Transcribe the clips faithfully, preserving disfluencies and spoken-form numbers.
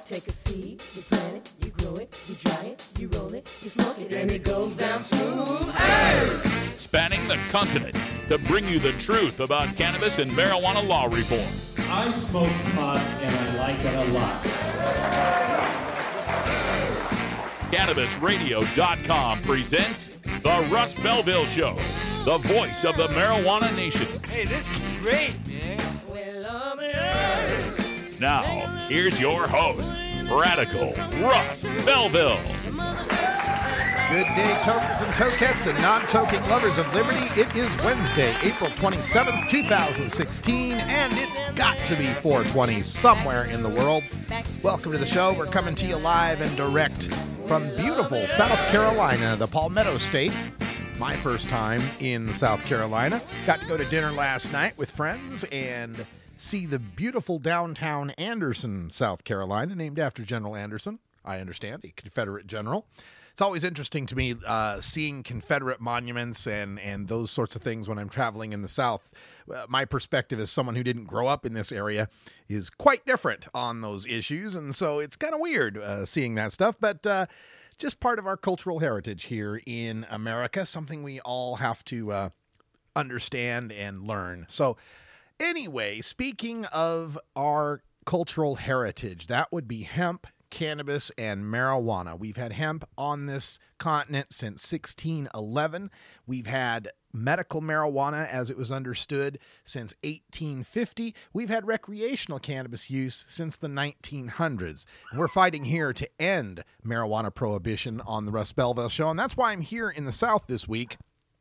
Take a seed, you plant it, you grow it, you dry it, you roll it, you smoke it, and it goes down smooth. Hey! Spanning the continent to bring you the truth about cannabis and marijuana law reform. I smoke pot and I like it a lot. Cannabis Radio dot com presents The Russ Belville Show, the voice of the marijuana nation. Hey, this is great, man. Now, here's your host, Radical Russ Belville. Good day, tokers and tokettes and non-toking lovers of liberty. It is Wednesday, April twenty-seventh, twenty sixteen, and it's got to be four twenty somewhere in the world. Welcome to the show. We're coming to you live and direct from beautiful South Carolina, the Palmetto State. My first time in South Carolina. Got to go to dinner last night with friends and see the beautiful downtown Anderson, South Carolina, named after General Anderson, I understand, a Confederate general. It's always interesting to me uh, seeing Confederate monuments and, and those sorts of things when I'm traveling in the South. Uh, my perspective as someone who didn't grow up in this area is quite different on those issues, and so it's kind of weird uh, seeing that stuff, but uh, just part of our cultural heritage here in America, something we all have to uh, understand and learn. So anyway, speaking of our cultural heritage, that would be hemp, cannabis, and marijuana. We've had hemp on this continent since sixteen eleven. We've had medical marijuana, as it was understood, since eighteen fifty. We've had recreational cannabis use since the nineteen hundreds. And we're fighting here to end marijuana prohibition on the Russ Belville Show, and that's why I'm here in the South this week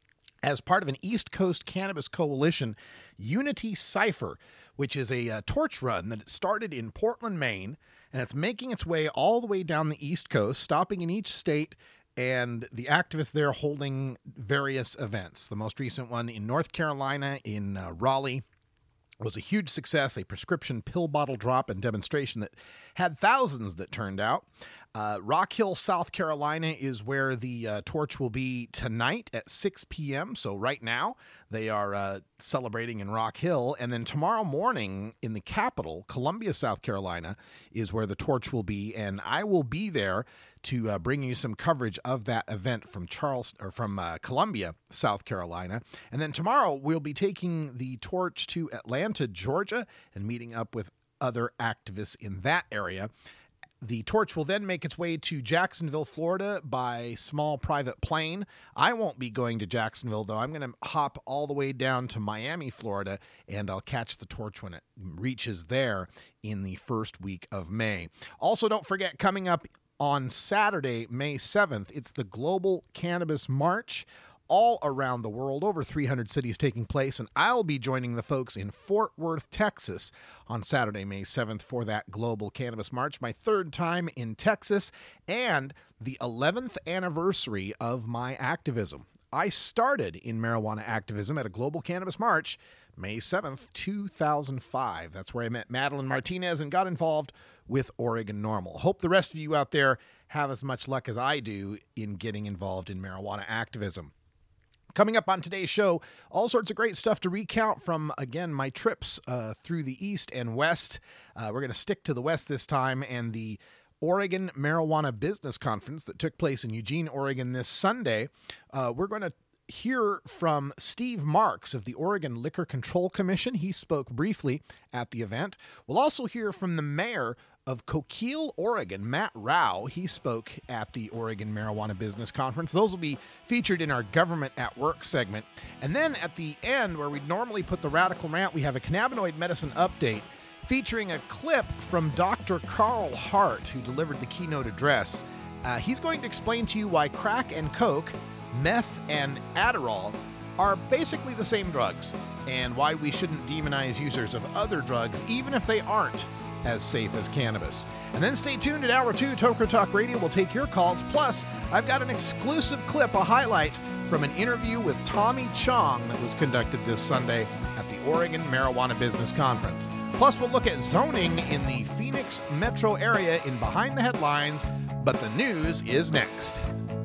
as part of an East Coast Cannabis Coalition Unity Cypher, which is a uh, torch run that started in Portland, Maine, and it's making its way all the way down the East Coast, stopping in each state, and the activists there holding various events. The most recent one in North Carolina, in uh, Raleigh, was a huge success, a prescription pill bottle drop and demonstration that had thousands that turned out. Uh, Rock Hill, South Carolina is where the uh, torch will be tonight at six p.m. So right now they are uh, celebrating in Rock Hill. And then tomorrow morning in the capital, Columbia, South Carolina, is where the torch will be. And I will be there to uh, bring you some coverage of that event from Charleston or from uh, Columbia, South Carolina. And then tomorrow we'll be taking the torch to Atlanta, Georgia, and meeting up with other activists in that area. The torch will then make its way to Jacksonville, Florida by small private plane. I won't be going to Jacksonville, though. I'm going to hop all the way down to Miami, Florida, and I'll catch the torch when it reaches there in the first week of May. Also, don't forget, coming up on Saturday, May seventh, it's the Global Cannabis March. All around the world, over three hundred cities taking place, and I'll be joining the folks in Fort Worth, Texas on Saturday, May seventh for that Global Cannabis March, my third time in Texas, and the eleventh anniversary of my activism. I started in marijuana activism at a Global Cannabis March, May seventh, two thousand five. That's where I met Madeline Martinez and got involved with Oregon NORML. Hope the rest of you out there have as much luck as I do in getting involved in marijuana activism. Coming up on today's show, all sorts of great stuff to recount from, again, my trips uh, through the East and West. Uh, we're going to stick to the West this time, and the Oregon Marijuana Business Conference that took place in Eugene, Oregon this Sunday. Uh, we're going to hear from Steve Marks of the Oregon Liquor Control Commission. He spoke briefly at the event. We'll also hear from the mayor of Coquille, Oregon, Matt Rao. He spoke at the Oregon Marijuana Business Conference. Those will be featured in our Government at Work segment. And then at the end, where we normally put the Radical Rant, we have a cannabinoid medicine update featuring a clip from Doctor Carl Hart, who delivered the keynote address. Uh, he's going to explain to you why crack and coke, meth and Adderall are basically the same drugs, and why we shouldn't demonize users of other drugs, even if they aren't as safe as cannabis. And then stay tuned at Hour two. Toker Talk Radio will take your calls. Plus, I've got an exclusive clip, a highlight from an interview with Tommy Chong that was conducted this Sunday at the Oregon Marijuana Business Conference. Plus, we'll look at zoning in the Phoenix metro area in Behind the Headlines, but the news is next.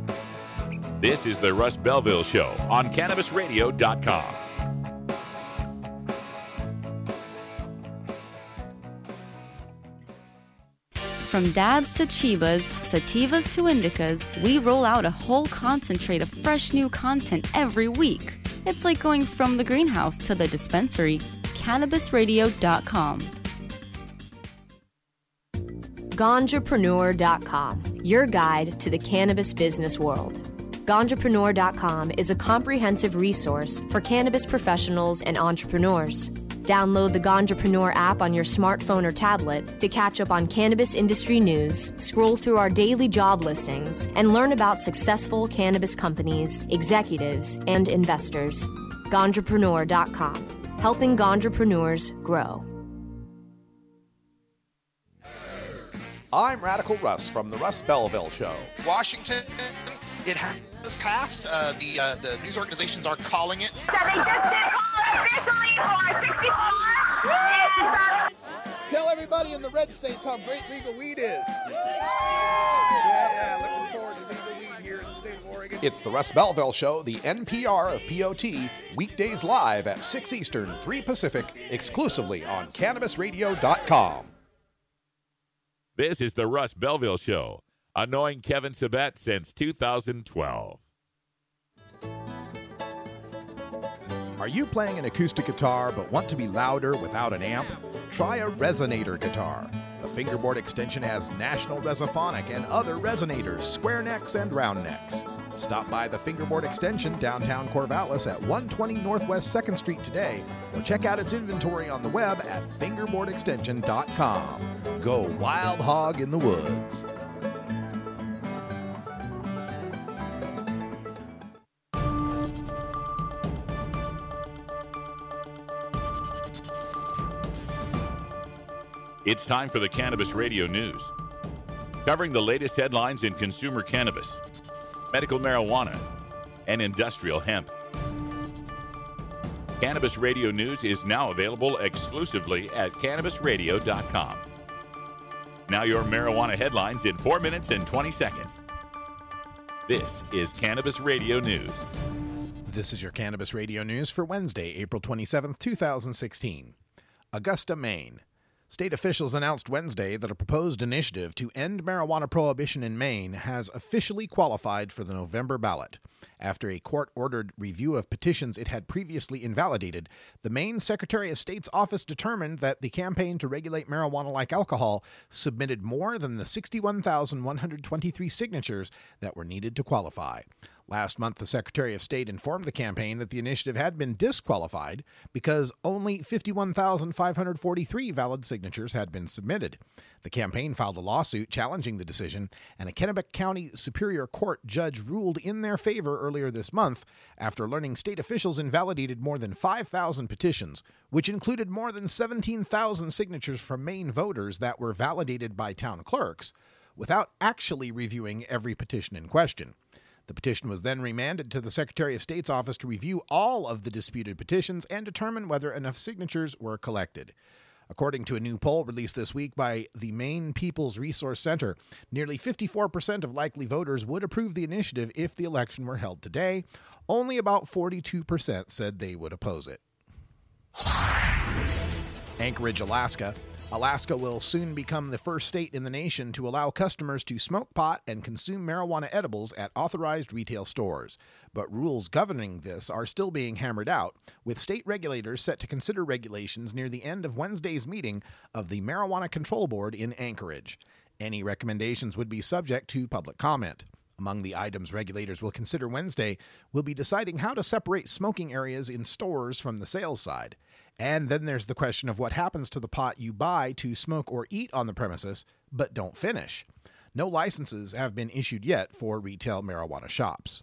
This is the Russ Belville Show on Cannabis Radio dot com. From dabs to chibas, sativas to indicas, we roll out a whole concentrate of fresh new content every week. It's like going from the greenhouse to the dispensary. Cannabis Radio dot com. Ganjapreneur dot com, your guide to the cannabis business world. Ganjapreneur dot com is a comprehensive resource for cannabis professionals and entrepreneurs. Download the Ganjapreneur app on your smartphone or tablet to catch up on cannabis industry news, scroll through our daily job listings, and learn about successful cannabis companies, executives, and investors. Ganjapreneur dot com, helping Ganjapreneurs grow. I'm Radical Russ from the Russ Belville Show. Washington, it has passed. Uh, the uh, the news organizations are calling it. So they just did call officially for sixty-four. And, uh, Tell everybody in the red states how great legal weed is. Yeah, yeah, looking forward to legal weed here in the state of Oregon. It's the Russ Belville Show, the N P R of P O T, weekdays live at six Eastern, three Pacific, exclusively on Cannabis Radio dot com. This is the Russ Belville Show, annoying Kevin Sabet since two thousand twelve. Are you playing an acoustic guitar but want to be louder without an amp? Try a resonator guitar. The fingerboard extension has National Resophonic and other resonators, square necks and round necks. Stop by the Fingerboard Extension downtown Corvallis at one twenty Northwest second Street today, or check out its inventory on the web at fingerboard extension dot com. Go wild hog in the woods. It's time for the Cannabis Radio News, covering the latest headlines in consumer cannabis, medical marijuana, and industrial hemp. Cannabis Radio News is now available exclusively at Cannabis Radio dot com. Now your marijuana headlines in four minutes and twenty seconds. This is Cannabis Radio News. This is your Cannabis Radio News for Wednesday, April twenty-seventh, twenty sixteen. Augusta, Maine. State officials announced Wednesday that a proposed initiative to end marijuana prohibition in Maine has officially qualified for the November ballot. After a court-ordered review of petitions it had previously invalidated, the Maine Secretary of State's office determined that the campaign to regulate marijuana like alcohol submitted more than the sixty-one thousand one hundred twenty-three signatures that were needed to qualify. Last month, the Secretary of State informed the campaign that the initiative had been disqualified because only fifty-one thousand five hundred forty-three valid signatures had been submitted. The campaign filed a lawsuit challenging the decision, and a Kennebec County Superior Court judge ruled in their favor earlier this month after learning state officials invalidated more than five thousand petitions, which included more than seventeen thousand signatures from Maine voters that were validated by town clerks, without actually reviewing every petition in question. The petition was then remanded to the Secretary of State's office to review all of the disputed petitions and determine whether enough signatures were collected. According to a new poll released this week by the Maine People's Resource Center, nearly fifty-four percent of likely voters would approve the initiative if the election were held today. Only about forty-two percent said they would oppose it. Anchorage, Alaska. Alaska will soon become the first state in the nation to allow customers to smoke pot and consume marijuana edibles at authorized retail stores. But rules governing this are still being hammered out, with state regulators set to consider regulations near the end of Wednesday's meeting of the Marijuana Control Board in Anchorage. Any recommendations would be subject to public comment. Among the items regulators will consider Wednesday will be deciding how to separate smoking areas in stores from the sales side. And then there's the question of what happens to the pot you buy to smoke or eat on the premises, but don't finish. No licenses have been issued yet for retail marijuana shops.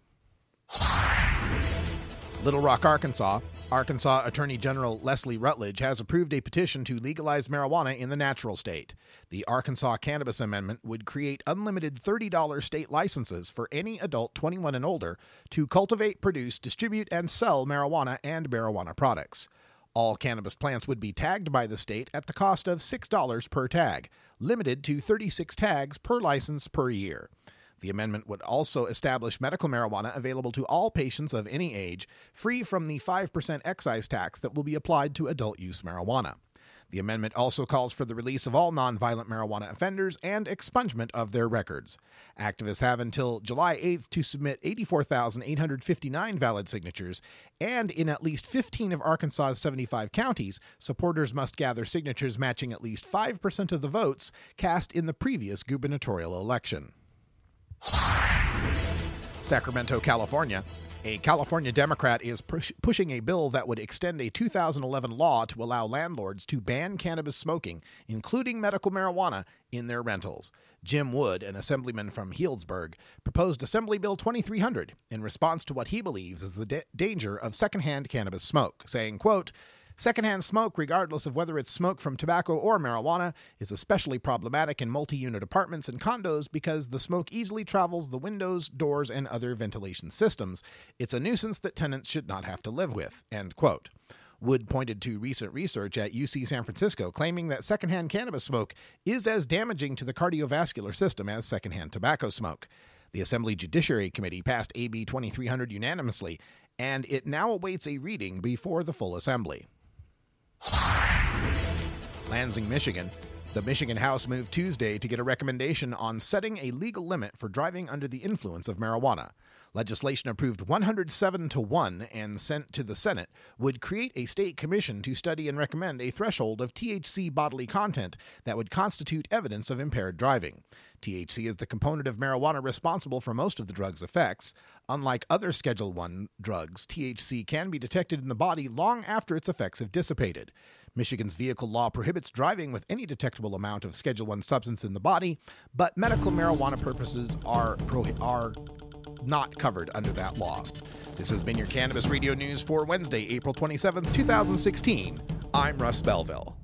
Little Rock, Arkansas. Arkansas Attorney General Leslie Rutledge has approved a petition to legalize marijuana in the natural state. The Arkansas Cannabis Amendment would create unlimited thirty dollars state licenses for any adult twenty-one and older to cultivate, produce, distribute, and sell marijuana and marijuana products. All cannabis plants would be tagged by the state at the cost of six dollars per tag, limited to thirty-six tags per license per year. The amendment would also establish medical marijuana available to all patients of any age, free from the five percent excise tax that will be applied to adult use marijuana. The amendment also calls for the release of all nonviolent marijuana offenders and expungement of their records. Activists have until July eighth to submit eighty-four thousand eight hundred fifty-nine valid signatures, and in at least fifteen of Arkansas's seventy-five counties, supporters must gather signatures matching at least five percent of the votes cast in the previous gubernatorial election. Sacramento, California. A California Democrat is push- pushing a bill that would extend a two thousand eleven law to allow landlords to ban cannabis smoking, including medical marijuana, in their rentals. Jim Wood, an assemblyman from Healdsburg, proposed Assembly Bill twenty-three hundred in response to what he believes is the da- danger of secondhand cannabis smoke, saying, quote, "Secondhand smoke, regardless of whether it's smoke from tobacco or marijuana, is especially problematic in multi-unit apartments and condos because the smoke easily travels the windows, doors, and other ventilation systems. It's a nuisance that tenants should not have to live with." End quote. Wood pointed to recent research at U C San Francisco claiming that secondhand cannabis smoke is as damaging to the cardiovascular system as secondhand tobacco smoke. The Assembly Judiciary Committee passed A B twenty-three hundred unanimously, and it now awaits a reading before the full Assembly. Lansing, Michigan. The Michigan House moved Tuesday to get a recommendation on setting a legal limit for driving under the influence of marijuana. Legislation approved one hundred seven to one and sent to the Senate would create a state commission to study and recommend a threshold of T H C bodily content that would constitute evidence of impaired driving. T H C is the component of marijuana responsible for most of the drug's effects. Unlike other Schedule one drugs, T H C can be detected in the body long after its effects have dissipated. Michigan's vehicle law prohibits driving with any detectable amount of Schedule one substance in the body, but medical marijuana purposes are prohi- are not covered under that law. This has been your Cannabis Radio News for Wednesday, April twenty-seventh, twenty sixteen. I'm Russ Belville.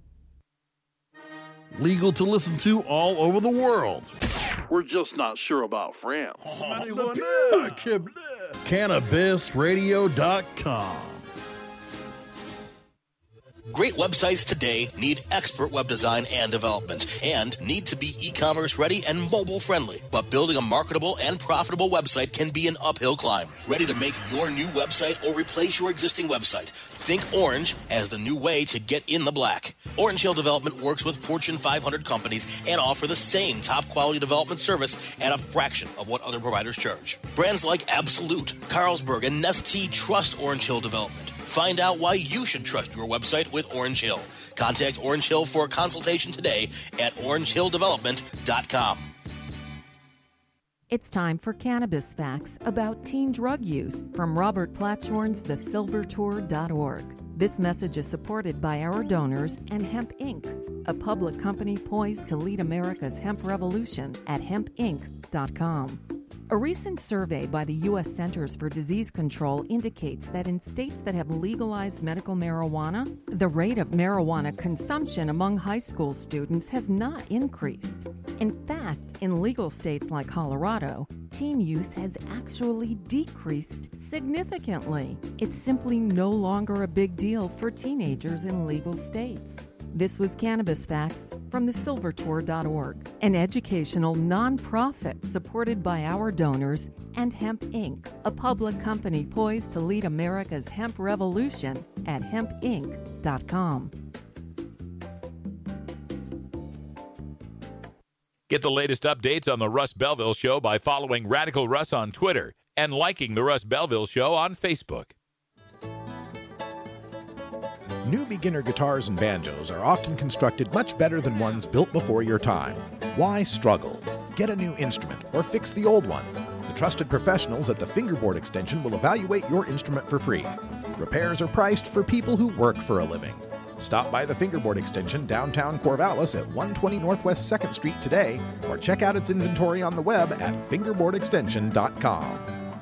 Legal to listen to all over the world. We're just not sure about France. Cannabis Radio dot com. Great websites today need expert web design and development and need to be e-commerce ready and mobile friendly. But building a marketable and profitable website can be an uphill climb. Ready to make your new website or replace your existing website? Think Orange as the new way to get in the black. Orange Hill Development works with Fortune five hundred companies and offer the same top quality development service at a fraction of what other providers charge. Brands like Absolute, Carlsberg, and Nestea trust Orange Hill Development. Find out why you should trust your website with Orange Hill. Contact Orange Hill for a consultation today at orange hill development dot com. It's time for Cannabis Facts about teen drug use from Robert Platshorn's the silver tour dot org. This message is supported by our donors and Hemp Incorporated, a public company poised to lead America's hemp revolution at hemp inc dot com. A recent survey by the U S Centers for Disease Control indicates that in states that have legalized medical marijuana, the rate of marijuana consumption among high school students has not increased. In fact, in legal states like Colorado, teen use has actually decreased significantly. It's simply no longer a big deal for teenagers in legal states. This was Cannabis Facts from the silver tour dot org, an educational nonprofit supported by our donors and Hemp Incorporated, a public company poised to lead America's hemp revolution at hemp inc dot com. Get the latest updates on the Russ Belville Show by following Radical Russ on Twitter and liking the Russ Belville Show on Facebook. New beginner guitars and banjos are often constructed much better than ones built before your time. Why struggle? Get a new instrument or fix the old one. The trusted professionals at the Fingerboard Extension will evaluate your instrument for free. Repairs are priced for people who work for a living. Stop by the Fingerboard Extension downtown Corvallis at one twenty Northwest second Street today or check out its inventory on the web at fingerboard extension dot com.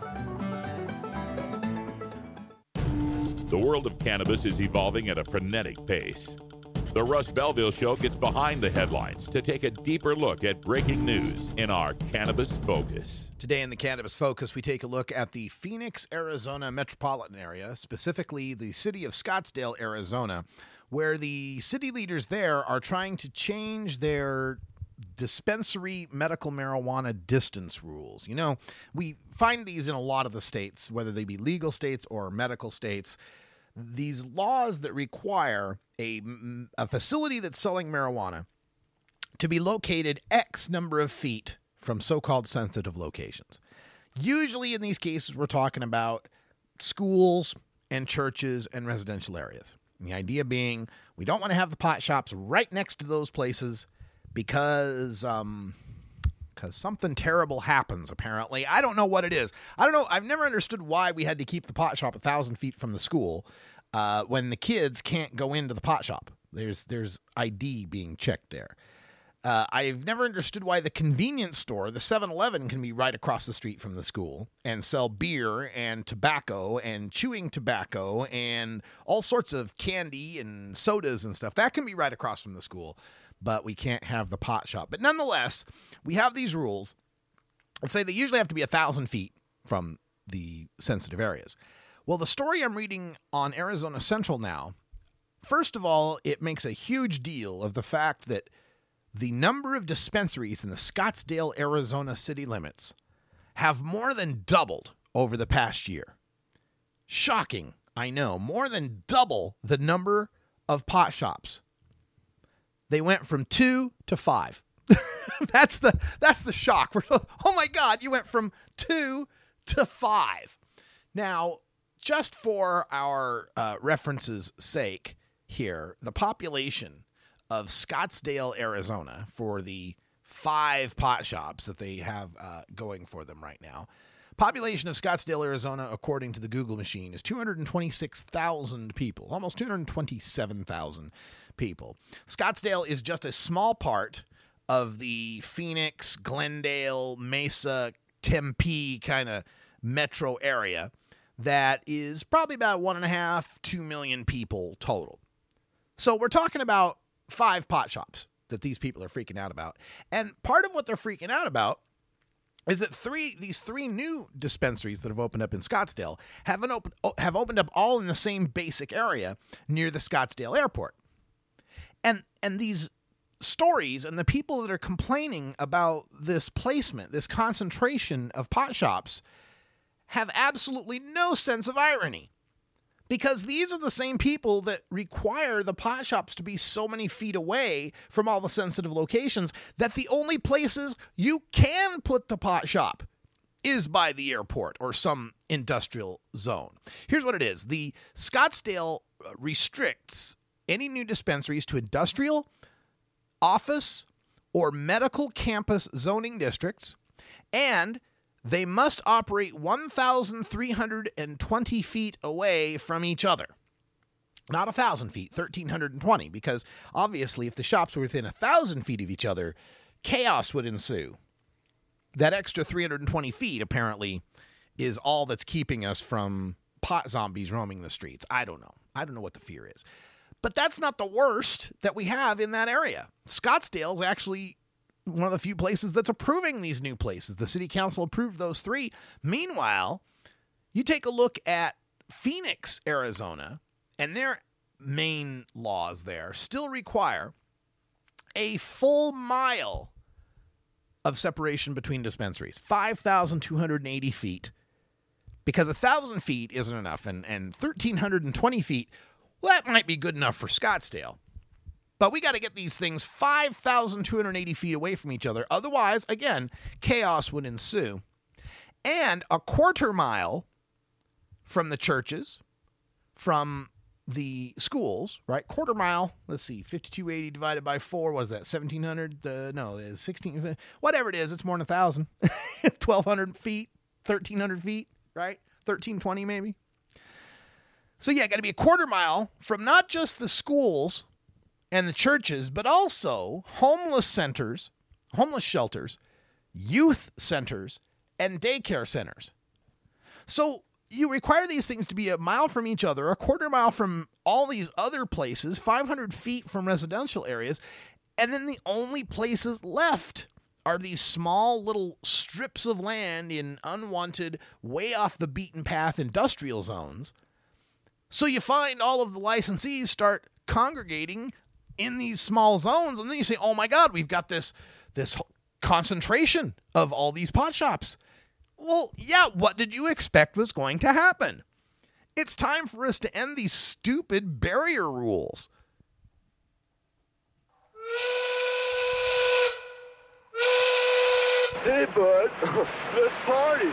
The world of cannabis is evolving at a frenetic pace. The Russ Belville Show gets behind the headlines to take a deeper look at breaking news in our Cannabis Focus. Today in the Cannabis Focus, we take a look at the Phoenix, Arizona metropolitan area, specifically the city of Scottsdale, Arizona, where the city leaders there are trying to change their dispensary medical marijuana distance rules. You know, we find these in a lot of the states, whether they be legal states or medical states. these laws that require a, a facility that's selling marijuana to be located X number of feet from so-called sensitive locations. Usually in these cases, we're talking about schools and churches and residential areas. And the idea being we don't want to have the pot shops right next to those places because um, because something terrible happens, apparently. I don't know what it is. I don't know. I've never understood why we had to keep the pot shop a thousand feet from the school uh, when the kids can't go into the pot shop. There's there's I D being checked there. Uh, I've never understood why the convenience store, the seven eleven, can be right across the street from the school and sell beer and tobacco and chewing tobacco and all sorts of candy and sodas and stuff. That can be right across from the school, but we can't have the pot shop. But nonetheless, we have these rules that say they usually have to be a thousand feet from the sensitive areas. Well, the story I'm reading on Arizona Central now, first of all, it makes a huge deal of the fact that the number of dispensaries in the Scottsdale, Arizona city limits have more than doubled over the past year. Shocking, I know. More than double the number of pot shops. They went from two to five. that's the that's the shock. We're, oh my God, you went from two to five. Now, just for our uh, reference's sake here, the population of Scottsdale, Arizona, for the five pot shops that they have uh, going for them right now. Population of Scottsdale, Arizona, according to the Google machine, is two hundred twenty-six thousand people, almost two hundred twenty-seven thousand people. Scottsdale is just a small part of the Phoenix, Glendale, Mesa, Tempe kind of metro area that is probably about one and a half, two million people total. So we're talking about five pot shops that these people are freaking out about. And part of what they're freaking out about is that three these three new dispensaries that have opened up in Scottsdale have, an open, have opened up all in the same basic area near the Scottsdale airport. And and these stories and the people that are complaining about this placement, this concentration of pot shops, have absolutely no sense of irony. Because these are the same people that require the pot shops to be so many feet away from all the sensitive locations that the only places you can put the pot shop is by the airport or some industrial zone. Here's what it is. The Scottsdale restricts any new dispensaries to industrial, office, or medical campus zoning districts, and they must operate one thousand three hundred twenty feet away from each other. Not one thousand feet, one thousand three hundred twenty, because obviously if the shops were within one thousand feet of each other, chaos would ensue. That extra three hundred twenty feet, apparently, is all that's keeping us from pot zombies roaming the streets. I don't know. I don't know what the fear is. But that's not the worst that we have in that area. Scottsdale's actually one of the few places that's approving these new places. The city council approved those three. Meanwhile, you take a look at Phoenix, Arizona, and their main laws there still require a full mile of separation between dispensaries, five thousand two hundred eighty feet, because one thousand feet isn't enough, and, and one thousand three hundred twenty feet, well, that might be good enough for Scottsdale. But we got to get these things five thousand two hundred eighty feet away from each other. Otherwise, again, chaos would ensue. And a quarter mile from the churches, from the schools, right? Quarter mile, let's see, fifty-two eighty divided by four, what is that, seventeen hundred? Uh, no, it's sixteen, whatever it is, it's more than one thousand. twelve hundred feet, thirteen hundred feet, right? thirteen twenty maybe. So yeah, got to be a quarter mile from not just the schools and the churches, but also homeless centers, homeless shelters, youth centers, and daycare centers. So you require these things to be a mile from each other, a quarter mile from all these other places, five hundred feet from residential areas, and then the only places left are these small little strips of land in unwanted, way off the beaten path industrial zones. So you find all of the licensees start congregating in these small zones, and then you say, oh my God, we've got this this concentration of all these pot shops. Well, yeah, what did you expect was going to happen? It's time for us to end these stupid barrier rules. Hey, bud, let's party.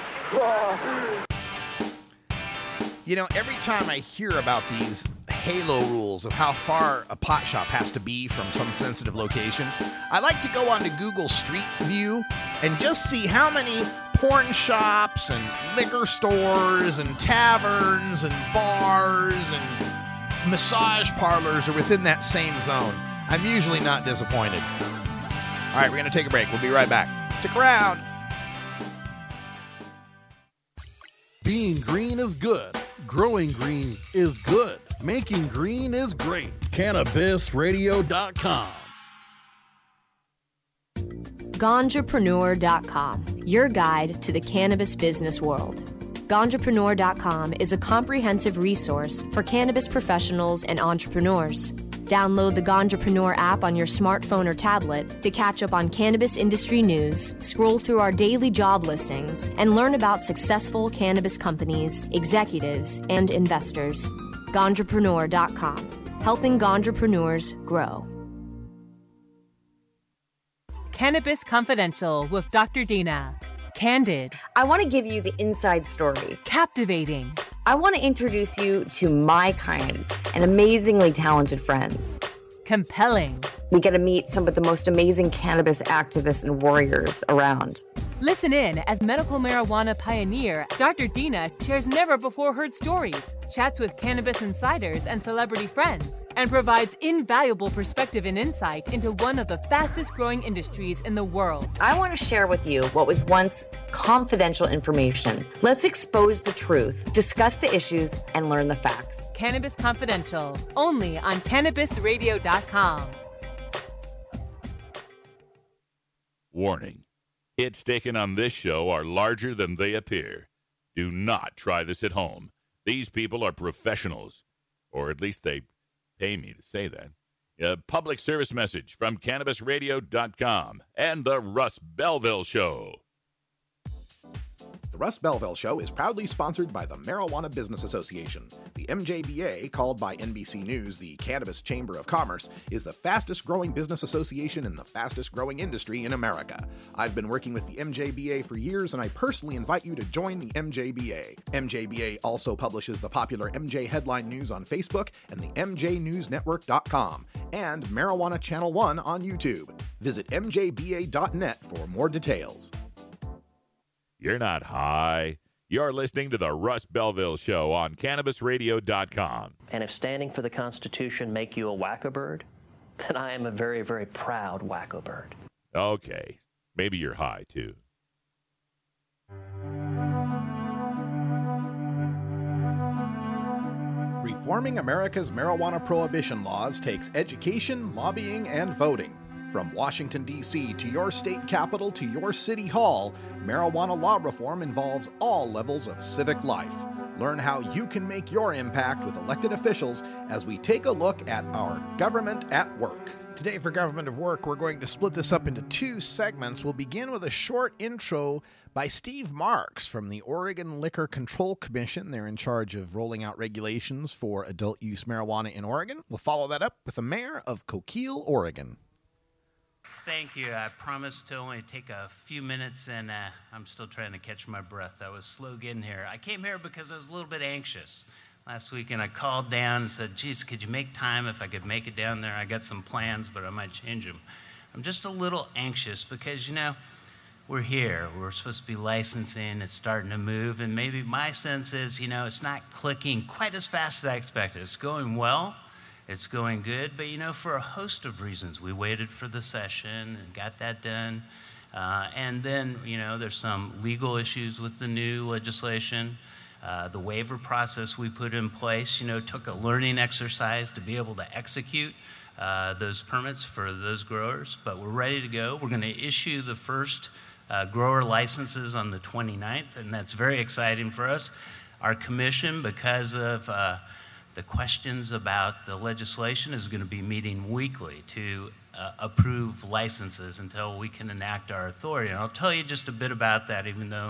You know, every time I hear about these halo rules of how far a pot shop has to be from some sensitive location, I like to go onto Google Street View and just see how many porn shops and liquor stores and taverns and bars and massage parlors are within that same zone. I'm usually not disappointed. All right, we're going to take a break. We'll be right back. Stick around. Being green is good. Growing green is good. Making green is great. Cannabis Radio dot com. Ganjapreneur dot com, your guide to the cannabis business world. Ganjapreneur dot com is a comprehensive resource for cannabis professionals and entrepreneurs. Download the Ganjapreneur app on your smartphone or tablet to catch up on cannabis industry news, scroll through our daily job listings, and learn about successful cannabis companies, executives, and investors. Ganjapreneur dot com, helping Ganjapreneurs grow. Cannabis Confidential with Doctor Dina. Candid. I want to give you the inside story. Captivating. I want to introduce you to my kind and amazingly talented friends. Compelling. We get to meet some of the most amazing cannabis activists and warriors around. Listen in as medical marijuana pioneer Doctor Dina shares never-before-heard stories, chats with cannabis insiders and celebrity friends, and provides invaluable perspective and insight into one of the fastest-growing industries in the world. I want to share with you what was once confidential information. Let's expose the truth, discuss the issues, and learn the facts. Cannabis Confidential, only on Cannabis Radio dot com. Warning. Hits taken on this show are larger than they appear. Do not try this at home. These people are professionals, or at least they pay me to say that. A public service message from Cannabis Radio dot com and the Russ Belville Show. The Russ Belville Show is proudly sponsored by the Marijuana Business Association. The M J B A, called by N B C News the Cannabis Chamber of Commerce, is the fastest growing business association in the fastest growing industry in America. I've been working with the M J B A for years, and I personally invite you to join the M J B A. M J B A also publishes the popular M J Headline News on Facebook and the M J News Network dot com and Marijuana Channel one on YouTube. Visit M J B A dot net for more details. You're not high. You're listening to the Russ Belville Show on Cannabis Radio dot com. And if standing for the Constitution make you a wacko bird, then I am a very, very proud wacko bird. Okay. Maybe you're high, too. Reforming America's marijuana prohibition laws takes education, lobbying, and voting. From Washington, D C to your state capital to your city hall, marijuana law reform involves all levels of civic life. Learn how you can make your impact with elected officials as we take a look at our government at work. Today for Government of Work, we're going to split this up into two segments. We'll begin with a short intro by Steve Marks from the Oregon Liquor Control Commission. They're in charge of rolling out regulations for adult use marijuana in Oregon. We'll follow that up with the mayor of Coquille, Oregon. Thank you. I promised to only take a few minutes, and uh, I'm still trying to catch my breath. I was slow getting here. I came here because I was a little bit anxious last week, and I called down and said, geez, could you make time if I could make it down there? I got some plans, but I might change them. I'm just a little anxious because, you know, we're here. We're supposed to be licensing. It's starting to move, and maybe my sense is, you know, it's not clicking quite as fast as I expected. It's going well. It's going good, but, you know, for a host of reasons, we waited for the session and got that done. Uh, and then, you know, there's some legal issues with the new legislation. Uh, the waiver process we put in place, you know, took a learning exercise to be able to execute uh, those permits for those growers. But we're ready to go. We're going to issue the first uh, grower licenses on the twenty-ninth, and that's very exciting for us. Our commission, because of uh, the questions about the legislation, is going to be meeting weekly to uh, approve licenses until we can enact our authority. And I'll tell you just a bit about that, even though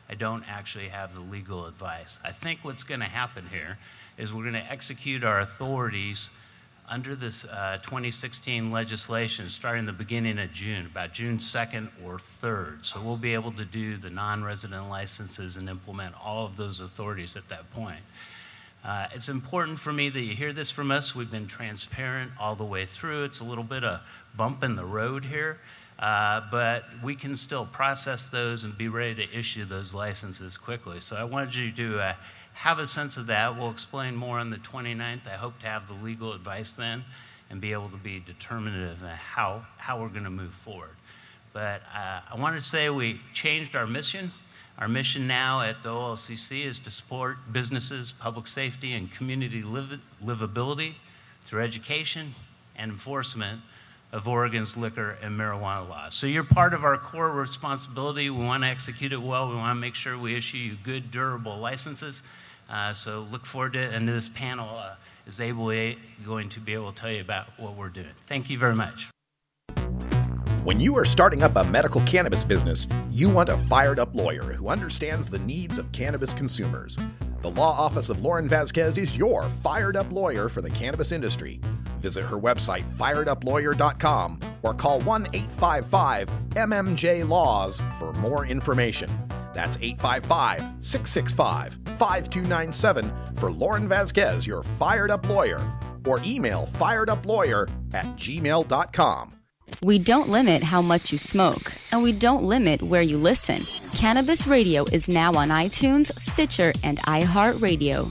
I don't actually have the legal advice. I think what's going to happen here is we're going to execute our authorities under this uh, twenty sixteen legislation starting the beginning of June, about June second or third. So we'll be able to do the non-resident licenses and implement all of those authorities at that point. Uh, it's important for me that you hear this from us. We've been transparent all the way through. It's a little bit of bump in the road here, uh, but we can still process those and be ready to issue those licenses quickly. So I wanted you to uh, have a sense of that. We'll explain more on the twenty-ninth. I hope to have the legal advice then and be able to be determinative of how, how we're going to move forward. But uh, I wanted to say we changed our mission. Our mission now at the O L C C is to support businesses, public safety, and community liv- livability through education and enforcement of Oregon's liquor and marijuana laws. So you're part of our core responsibility. We want to execute it well. We want to make sure we issue you good, durable licenses. Uh, so look forward to it, and this panel uh, is able going to be able to tell you about what we're doing. Thank you very much. When you are starting up a medical cannabis business, you want a fired-up lawyer who understands the needs of cannabis consumers. The law office of Lauren Vasquez is your fired-up lawyer for the cannabis industry. Visit her website, fired up lawyer dot com, or call one eight five five M M J Laws for more information. That's eight five five, six six five, five two nine seven for Lauren Vasquez, your fired-up lawyer, or email fired up lawyer at gmail dot com. We don't limit how much you smoke, and we don't limit where you listen. Cannabis Radio is now on iTunes, Stitcher, and iHeartRadio.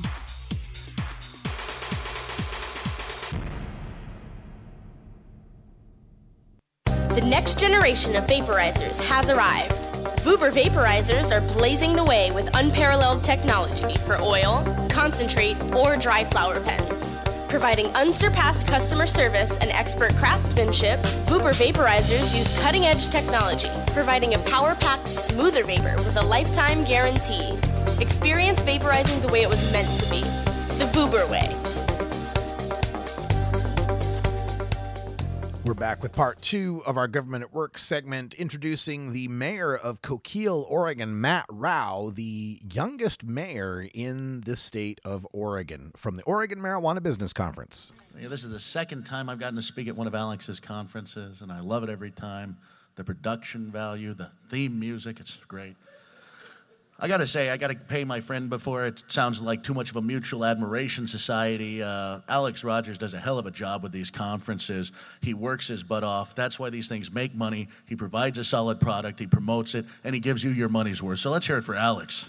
The next generation of vaporizers has arrived. Vuber vaporizers are blazing the way with unparalleled technology for oil, concentrate, or dry flower pens. Providing unsurpassed customer service and expert craftsmanship, Vuber vaporizers use cutting-edge technology, providing a power-packed, smoother vapor with a lifetime guarantee. Experience vaporizing the way it was meant to be, the Vuber way. We're back with part two of our Government at Work segment, introducing the mayor of Coquille, Oregon, Matt Rao, the youngest mayor in the state of Oregon, from the Oregon Marijuana Business Conference. Yeah, this is the second time I've gotten to speak at one of Alex's conferences, and I love it every time. The production value, the theme music, it's great. I got to say, I got to pay my friend before it sounds like too much of a mutual admiration society. Uh, Alex Rogers does a hell of a job with these conferences. He works his butt off. That's why these things make money. He provides a solid product. He promotes it, and he gives you your money's worth. So let's hear it for Alex.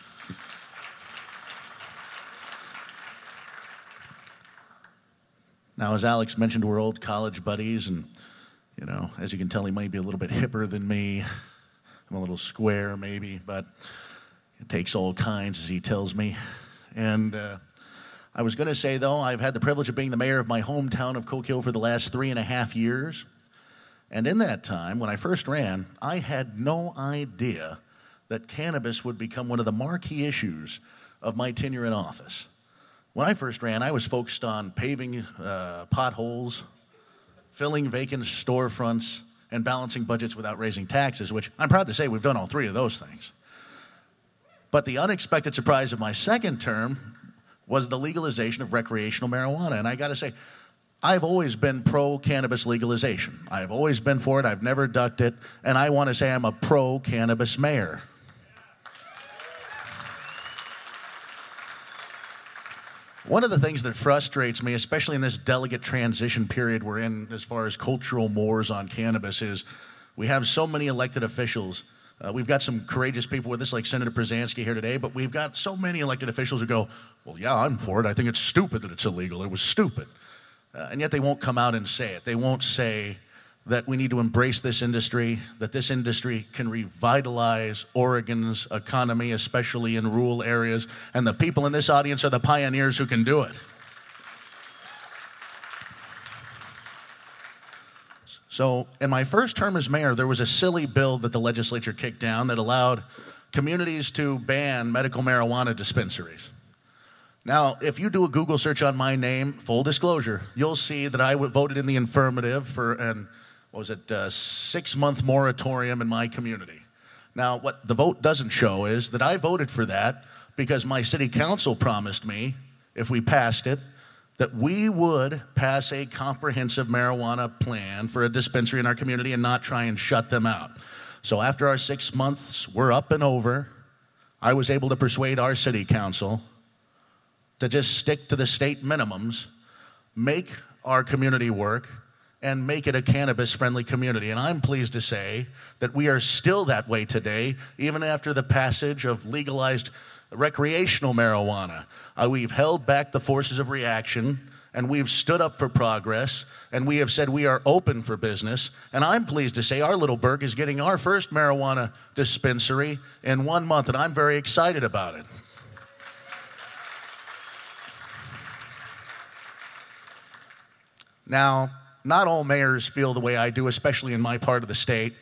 Now, as Alex mentioned, we're old college buddies, and, you know, as you can tell, he might be a little bit hipper than me. I'm a little square, maybe, but it takes all kinds, as he tells me. And uh, I was going to say, though, I've had the privilege of being the mayor of my hometown of Coquille for the last three and a half years. And in that time, when I first ran, I had no idea that cannabis would become one of the marquee issues of my tenure in office. When I first ran, I was focused on paving uh, potholes, filling vacant storefronts, and balancing budgets without raising taxes, which I'm proud to say we've done all three of those things. But the unexpected surprise of my second term was the legalization of recreational marijuana. And I got to say, I've always been pro-cannabis legalization. I've always been for it. I've never ducked it. And I want to say I'm a pro-cannabis mayor. One of the things that frustrates me, especially in this delicate transition period we're in as far as cultural mores on cannabis, is we have so many elected officials. Uh, we've got some courageous people with us, like Senator Brzezinski here today, but we've got so many elected officials who go, well, yeah, I'm for it. I think it's stupid that it's illegal. It was stupid. Uh, and yet they won't come out and say it. They won't say that we need to embrace this industry, that this industry can revitalize Oregon's economy, especially in rural areas, and the people in this audience are the pioneers who can do it. So in my first term as mayor, there was a silly bill that the legislature kicked down that allowed communities to ban medical marijuana dispensaries. Now, if you do a Google search on my name, full disclosure, you'll see that I voted in the affirmative for an, what was it, uh, six-month moratorium in my community. Now, what the vote doesn't show is that I voted for that because my city council promised me, if we passed it, that we would pass a comprehensive marijuana plan for a dispensary in our community and not try and shut them out. So after our six months were up and over, I was able to persuade our city council to just stick to the state minimums, make our community work, and make it a cannabis-friendly community. And I'm pleased to say that we are still that way today, even after the passage of legalized recreational marijuana. Uh, we've held back the forces of reaction, and we've stood up for progress, and we have said we are open for business. And I'm pleased to say our little burg is getting our first marijuana dispensary in one month, and I'm very excited about it. Now, not all mayors feel the way I do, especially in my part of the state.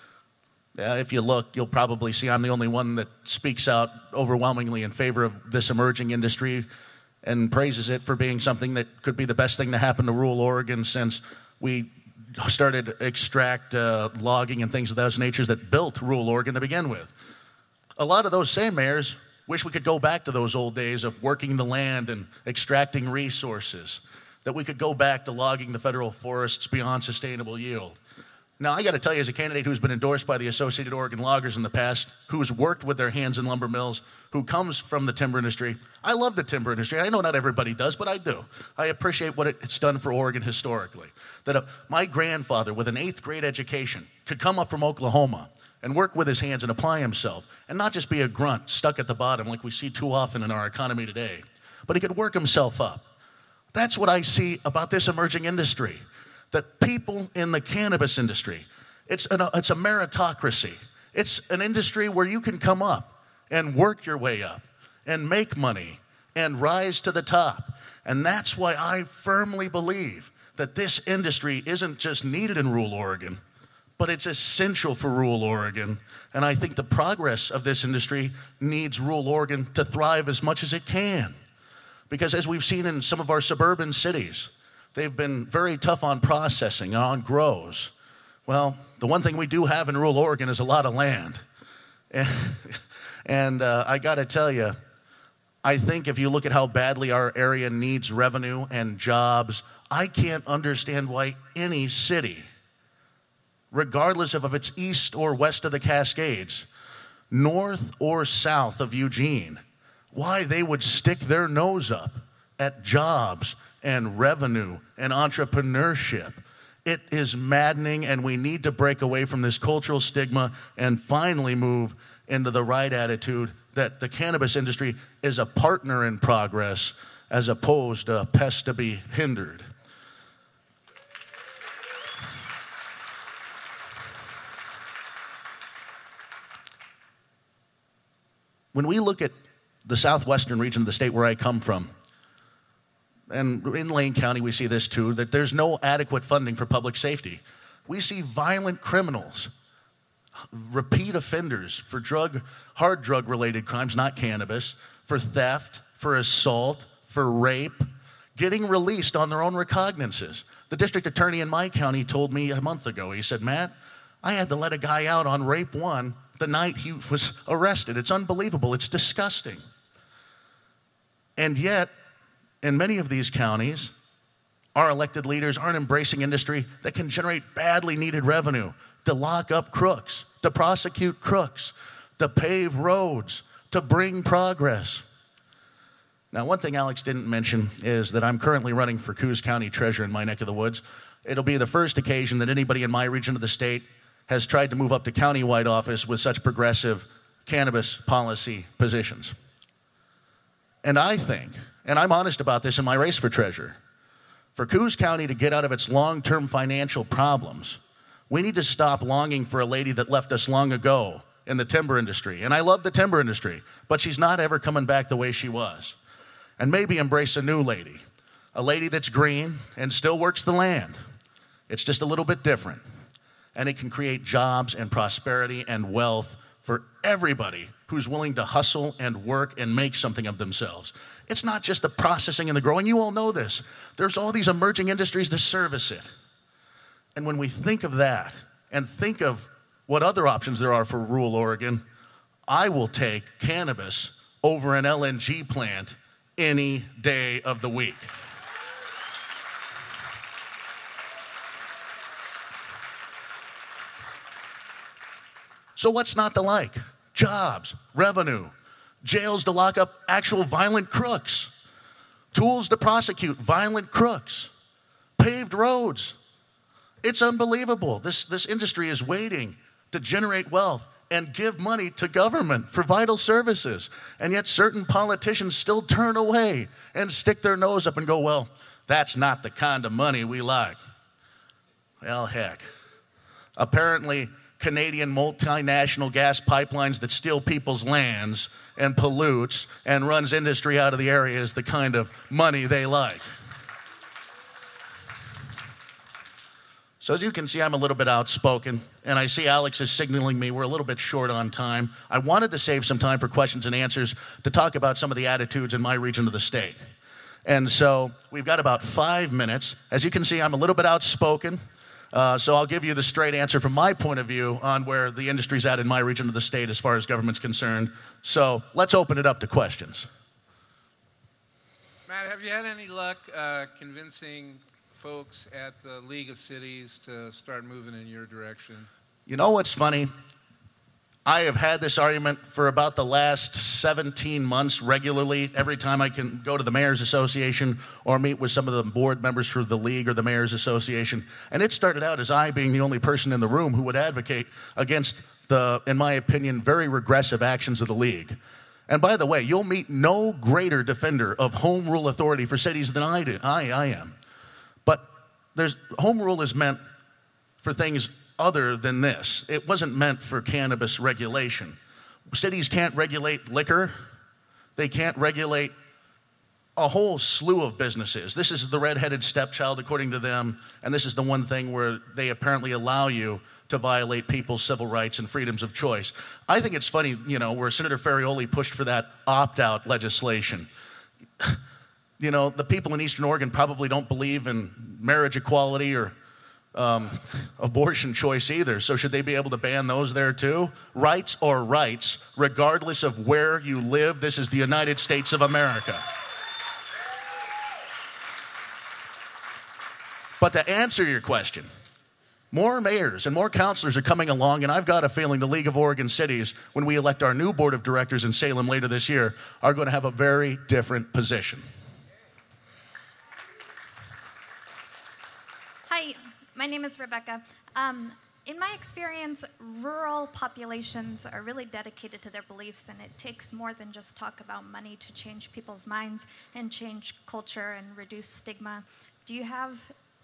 Uh, if you look, you'll probably see I'm the only one that speaks out overwhelmingly in favor of this emerging industry and praises it for being something that could be the best thing to happen to rural Oregon since we started extract uh, logging and things of those natures that built rural Oregon to begin with. A lot of those same mayors wish we could go back to those old days of working the land and extracting resources, that we could go back to logging the federal forests beyond sustainable yield. Now, I got to tell you, as a candidate who's been endorsed by the Associated Oregon Loggers in the past, who's worked with their hands in lumber mills, who comes from the timber industry, I love the timber industry. I know not everybody does, but I do. I appreciate what it's done for Oregon historically. That a, my grandfather, with an eighth grade education, could come up from Oklahoma and work with his hands and apply himself, and not just be a grunt stuck at the bottom like we see too often in our economy today, but he could work himself up. That's what I see about this emerging industry. That people in the cannabis industry, it's, an, it's a meritocracy. It's an industry where you can come up and work your way up and make money and rise to the top. And that's why I firmly believe that this industry isn't just needed in rural Oregon, but it's essential for rural Oregon. And I think the progress of this industry needs rural Oregon to thrive as much as it can. Because as we've seen in some of our suburban cities, they've been very tough on processing and on grows. Well, the one thing we do have in rural Oregon is a lot of land. And, and uh, I got to tell you, I think if you look at how badly our area needs revenue and jobs, I can't understand why any city, regardless of if it's east or west of the Cascades, north or south of Eugene, why they would stick their nose up at jobs and revenue and entrepreneurship. It is maddening, and we need to break away from this cultural stigma and finally move into the right attitude that the cannabis industry is a partner in progress as opposed to a pest to be hindered. When we look at the southwestern region of the state where I come from, and in Lane County we see this too, that there's no adequate funding for public safety. We see violent criminals, repeat offenders for drug, hard drug-related crimes, not cannabis, for theft, for assault, for rape, getting released on their own recognizances. The district attorney in my county told me a month ago, he said, Matt, I had to let a guy out on rape one the night he was arrested. It's unbelievable. It's disgusting. And yet, in many of these counties, our elected leaders aren't embracing industry that can generate badly needed revenue to lock up crooks, to prosecute crooks, to pave roads, to bring progress. Now, one thing Alex didn't mention is that I'm currently running for Coos County Treasurer in my neck of the woods. It'll be the first occasion that anybody in my region of the state has tried to move up to countywide office with such progressive cannabis policy positions. And I think, and I'm honest about this in my race for treasurer, for Coos County to get out of its long-term financial problems, we need to stop longing for a lady that left us long ago in the timber industry. And I love the timber industry, but she's not ever coming back the way she was. And maybe embrace a new lady, a lady that's green and still works the land. It's just a little bit different. And it can create jobs and prosperity and wealth for everybody who's willing to hustle and work and make something of themselves. It's not just the processing and the growing. You all know this. There's all these emerging industries to service it. And when we think of that and think of what other options there are for rural Oregon, I will take cannabis over an L N G plant any day of the week. So what's not to like? Jobs, revenue, jails to lock up actual violent crooks, tools to prosecute violent crooks, paved roads. It's unbelievable. This, this industry is waiting to generate wealth and give money to government for vital services. And yet certain politicians still turn away and stick their nose up and go, well, that's not the kind of money we like. Well, heck. Apparently, Canadian multinational gas pipelines that steal people's lands and pollutes and runs industry out of the area is the kind of money they like. So as you can see, I'm a little bit outspoken, and I see Alex is signaling me we're a little bit short on time. I wanted to save some time for questions and answers to talk about some of the attitudes in my region of the state. And so we've got about five minutes. As you can see, I'm a little bit outspoken. Uh, so I'll give you the straight answer from my point of view on where the industry's at in my region of the state as far as government's concerned. So let's open it up to questions. Matt, have you had any luck uh, convincing folks at the League of Cities to start moving in your direction? You know what's funny? I have had this argument for about the last seventeen months regularly, every time I can go to the Mayor's Association or meet with some of the board members for the League or the Mayor's Association. And it started out as I being the only person in the room who would advocate against the, in my opinion, very regressive actions of the League. And by the way, you'll meet no greater defender of home rule authority for cities than I did. I, I am. But there's, home rule is meant for things other than this. It wasn't meant for cannabis regulation. Cities can't regulate liquor. They can't regulate a whole slew of businesses. This is the redheaded stepchild, according to them, and this is the one thing where they apparently allow you to violate people's civil rights and freedoms of choice. I think it's funny, you know, where Senator Ferrioli pushed for that opt-out legislation. You know, the people in Eastern Oregon probably don't believe in marriage equality or Um, abortion choice either. So should they be able to ban those there too? Rights are rights, regardless of where you live. This is the United States of America. But to answer your question, more mayors and more councilors are coming along, and I've got a feeling the League of Oregon Cities, when we elect our new board of directors in Salem later this year, are going to have a very different position. Hi. My name is Rebecca. Um, in my experience, rural populations are really dedicated to their beliefs, and it takes more than just talk about money to change people's minds and change culture and reduce stigma. Do you have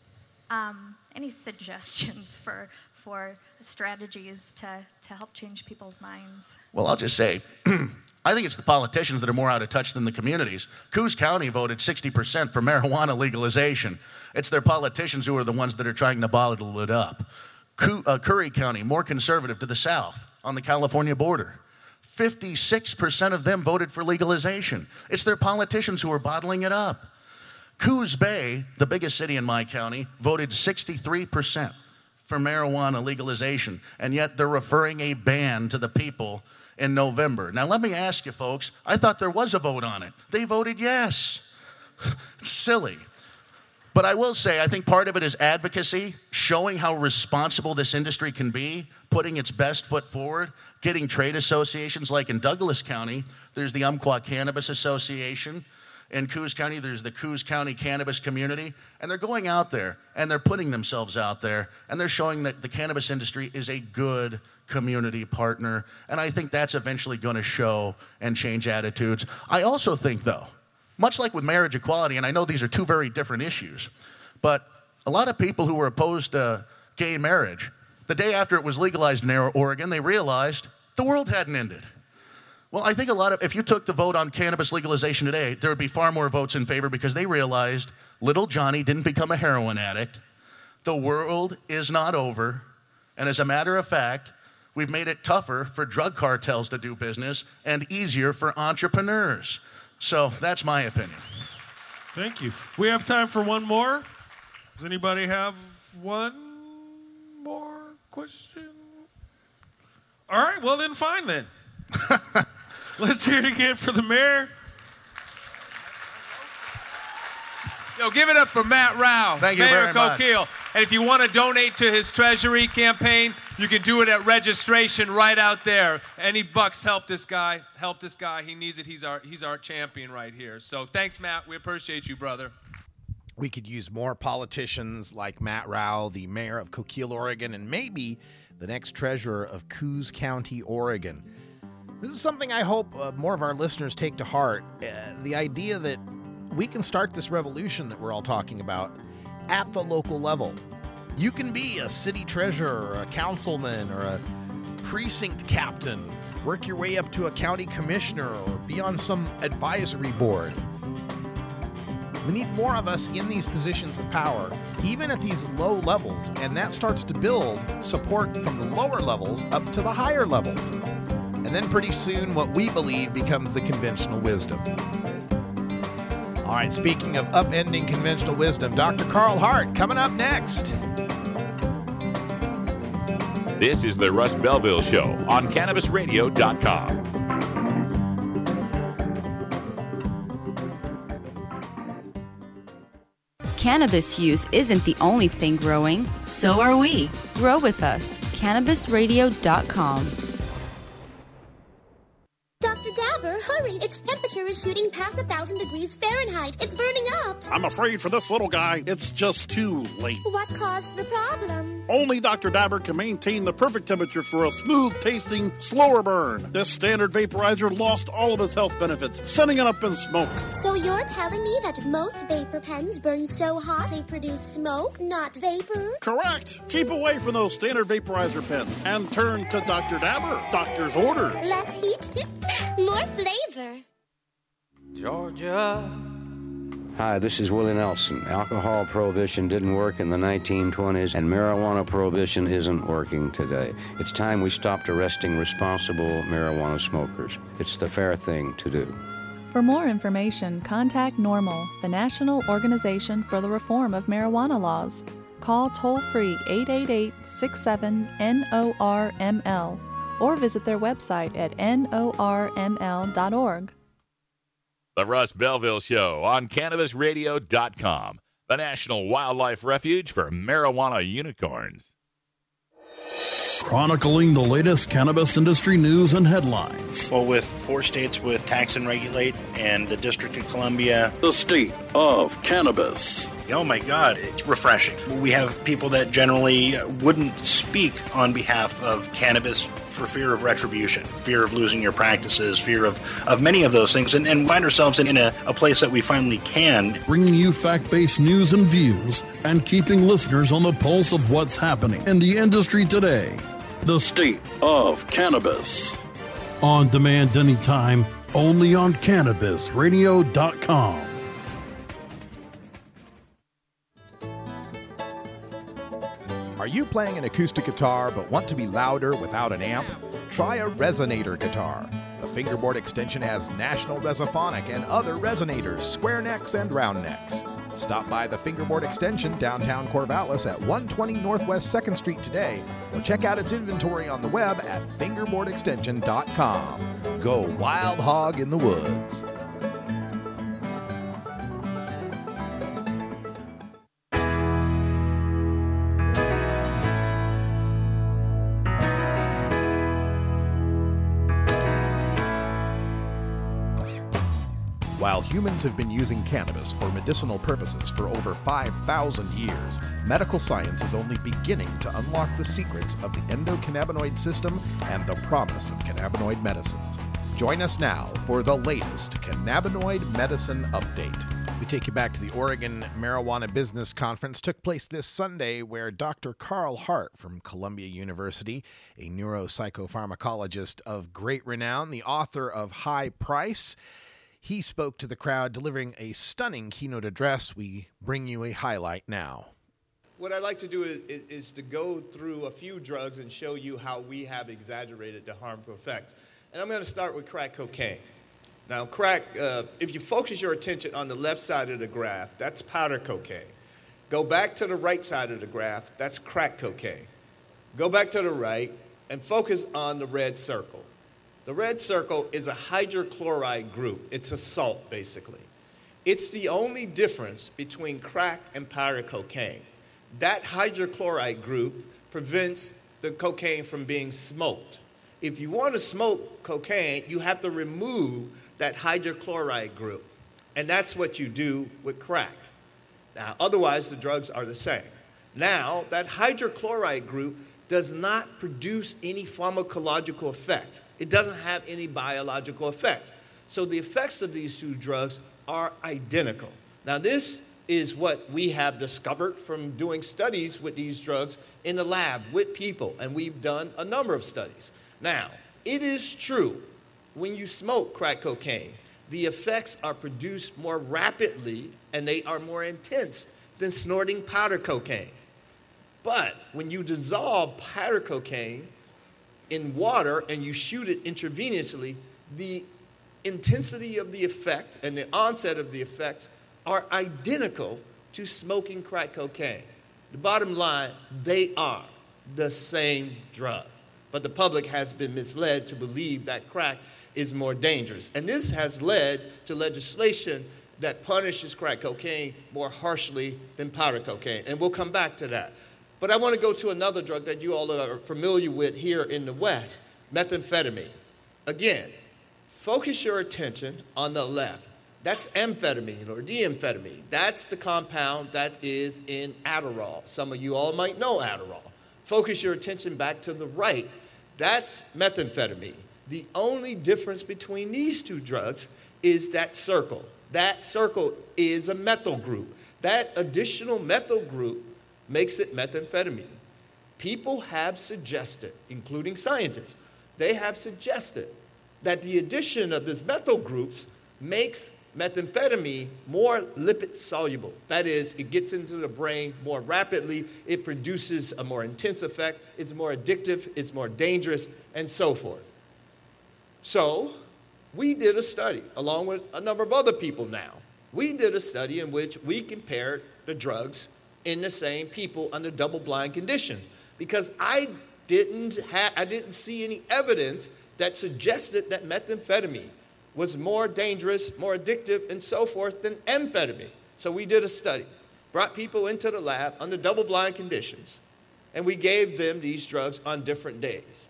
um, any suggestions for for strategies to, to help change people's minds? Well, I'll just say, I think it's the politicians that are more out of touch than the communities. Coos County voted sixty percent for marijuana legalization. It's their politicians who are the ones that are trying to bottle it up. Cou- uh, Curry County, more conservative to the south on the California border. fifty-six percent of them voted for legalization. It's their politicians who are bottling it up. Coos Bay, the biggest city in my county, voted sixty-three percent for marijuana legalization, and yet they're referring a ban to the people in November. Now, let me ask you, folks, I thought there was a vote on it. They voted yes. It's silly. But I will say, I think part of it is advocacy, showing how responsible this industry can be, putting its best foot forward, getting trade associations like in Douglas County, there's the Umpqua Cannabis Association. In Coos County, there's the Coos County Cannabis Community. And they're going out there, and they're putting themselves out there, and they're showing that the cannabis industry is a good community partner. And I think that's eventually going to show and change attitudes. I also think, though, much like with marriage equality, and I know these are two very different issues, but a lot of people who were opposed to gay marriage, the day after it was legalized in Oregon, they realized the world hadn't ended. Well, I think a lot of, if you took the vote on cannabis legalization today, there would be far more votes in favor because they realized little Johnny didn't become a heroin addict. The world is not over. And as a matter of fact, we've made it tougher for drug cartels to do business and easier for entrepreneurs. So that's my opinion. Thank you. We have time for one more. Does anybody have one more question? All right, well then, fine then. Let's hear it again for the mayor. Yo, give it up for Matt Rao, Thank you Mayor very much. Coquille. And if you want to donate to his treasury campaign, you can do it at registration right out there. Any bucks help this guy. Help this guy. He needs it. He's our he's our champion right here. So thanks, Matt. We appreciate you, brother. We could use more politicians like Matt Rao, the mayor of Coquille, Oregon, and maybe the next treasurer of Coos County, Oregon. This is something I hope uh, more of our listeners take to heart. Uh, the idea that we can start this revolution that we're all talking about at the local level. You can be a city treasurer or a councilman or a precinct captain, work your way up to a county commissioner or be on some advisory board. We need more of us in these positions of power, even at these low levels, and that starts to build support from the lower levels up to the higher levels. And then pretty soon what we believe becomes the conventional wisdom. All right, speaking of upending conventional wisdom, Doctor Carl Hart coming up next. This is the Russ Belville Show on Cannabis Radio dot com. Cannabis use isn't the only thing growing, so are we. Grow with us. Cannabis Radio dot com. Doctor Dabber, hurry! Its temperature is shooting past a thousand degrees Fahrenheit. It's burning up. I'm afraid for this little guy, it's just too late. What caused the problem? Only Doctor Dabber can maintain the perfect temperature for a smooth-tasting, slower burn. This standard vaporizer lost all of its health benefits, sending it up in smoke. So you're telling me that most vapor pens burn so hot they produce smoke, not vapor? Correct. Keep away from those standard vaporizer pens and turn to Doctor Dabber. Doctor's orders. Less heat, more flavor. Georgia. Hi, this is Willie Nelson. Alcohol prohibition didn't work in the nineteen twenties, and marijuana prohibition isn't working today. It's time we stopped arresting responsible marijuana smokers. It's the fair thing to do. For more information, contact NORML, the National Organization for the Reform of Marijuana Laws. Call toll-free eight eight eight, six seven, N O R M L or visit their website at N O R M L dot org. The Russ Belville Show on Cannabis Radio dot com, the National Wildlife Refuge for Marijuana Unicorns. Chronicling the latest cannabis industry news and headlines. Well, with four states with tax and regulate and the District of Columbia. The state of cannabis. Oh my God, it's refreshing. We have people that generally wouldn't speak on behalf of cannabis for fear of retribution, fear of losing your practices, fear of, of many of those things, and, and find ourselves in, in a, a place that we finally can. Bringing you fact-based news and views and keeping listeners on the pulse of what's happening in the industry today. The state of cannabis. On demand anytime, only on Cannabis Radio dot com. Are you playing an acoustic guitar but want to be louder without an amp? Try a Resonator guitar. The fingerboard extension has National Resophonic and other resonators, square necks and round necks. Stop by the Fingerboard Extension downtown Corvallis at one twenty Northwest second Street today, or check out its inventory on the web at fingerboard extension dot com. Go wild hog in the woods. While humans have been using cannabis for medicinal purposes for over five thousand years, medical science is only beginning to unlock the secrets of the endocannabinoid system and the promise of cannabinoid medicines. Join us now for the latest cannabinoid medicine update. We take you back to the Oregon Marijuana Business Conference. Took place this Sunday, where Doctor Carl Hart from Columbia University, a neuropsychopharmacologist of great renown, the author of High Price, he spoke to the crowd, delivering a stunning keynote address. We bring you a highlight now. What I'd like to do is, is, is to go through a few drugs and show you how we have exaggerated the harmful effects. And I'm going to start with crack cocaine. Now, crack, uh, if you focus your attention on the left side of the graph, that's powder cocaine. Go back to the right side of the graph, that's crack cocaine. Go back to the right, and focus on the red circle. The red circle is a hydrochloride group. It's a salt, basically. It's the only difference between crack and powder cocaine. That hydrochloride group prevents the cocaine from being smoked. If you want to smoke cocaine, you have to remove that hydrochloride group. And that's what you do with crack. Now, otherwise, the drugs are the same. Now, that hydrochloride group does not produce any pharmacological effect. It doesn't have any biological effects. So the effects of these two drugs are identical. Now, this is what we have discovered from doing studies with these drugs in the lab with people, and we've done a number of studies. Now, it is true, when you smoke crack cocaine, the effects are produced more rapidly and they are more intense than snorting powder cocaine. But when you dissolve powder cocaine in water and you shoot it intravenously, the intensity of the effect and the onset of the effects are identical to smoking crack cocaine. The bottom line, they are the same drug. But the public has been misled to believe that crack is more dangerous. And this has led to legislation that punishes crack cocaine more harshly than powder cocaine. And we'll come back to that. But I want to go to another drug that you all are familiar with here in the West, methamphetamine. Again, focus your attention on the left. That's amphetamine or D-amphetamine. That's the compound that is in Adderall. Some of you all might know Adderall. Focus your attention back to the right. That's methamphetamine. The only difference between these two drugs is that circle. That circle is a methyl group. That additional methyl group makes it methamphetamine. People have suggested, including scientists, they have suggested that the addition of these methyl groups makes methamphetamine more lipid soluble. That is, it gets into the brain more rapidly, it produces a more intense effect, it's more addictive, it's more dangerous, and so forth. So, we did a study, along with a number of other people now. We did a study in which we compared the drugs in the same people under double-blind conditions, because I didn't ha- I didn't see any evidence that suggested that methamphetamine was more dangerous, more addictive, and so forth than amphetamine. So we did a study, brought people into the lab under double-blind conditions, and we gave them these drugs on different days.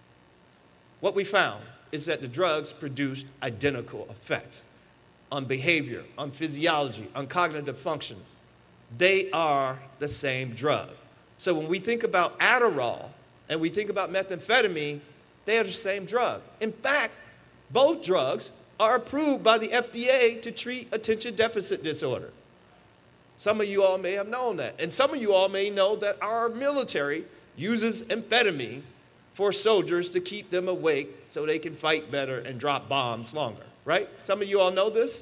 What we found is that the drugs produced identical effects on behavior, on physiology, on cognitive function. They are the same drug. So when we think about Adderall and we think about methamphetamine, they are the same drug. In fact, both drugs are approved by the F D A to treat attention deficit disorder. Some of you all may have known that. And some of you all may know that our military uses amphetamine for soldiers to keep them awake so they can fight better and drop bombs longer, right? Some of you all know this?